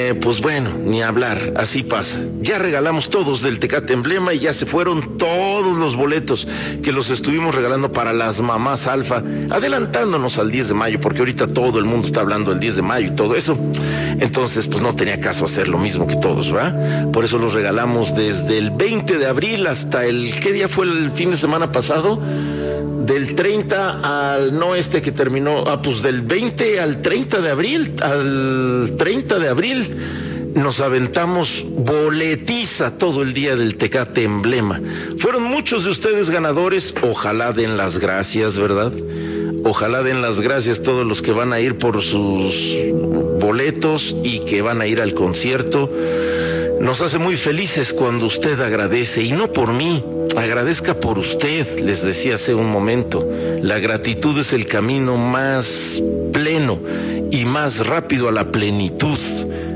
Pues bueno, ni hablar, así pasa. Ya regalamos todos del Tecate Emblema y ya se fueron todos los boletos que los estuvimos regalando para las mamás alfa, adelantándonos al 10 de mayo, porque ahorita todo el mundo está hablando del 10 de mayo y todo eso. Entonces, pues no tenía caso hacer lo mismo que todos, ¿verdad? Por eso los regalamos desde el 20 de abril hasta ¿qué día fue el fin de semana pasado? Del 30 al, no que terminó, pues del 20 al 30 de abril, nos aventamos boletiza todo el día del Tecate Emblema. Fueron muchos de ustedes ganadores, ojalá den las gracias, ¿verdad? Ojalá den las gracias todos los que van a ir por sus boletos y que van a ir al concierto. Nos hace muy felices cuando usted agradece, y no por mí, agradezca por usted. Les decía hace un momento, la gratitud es el camino más pleno y más rápido a la plenitud.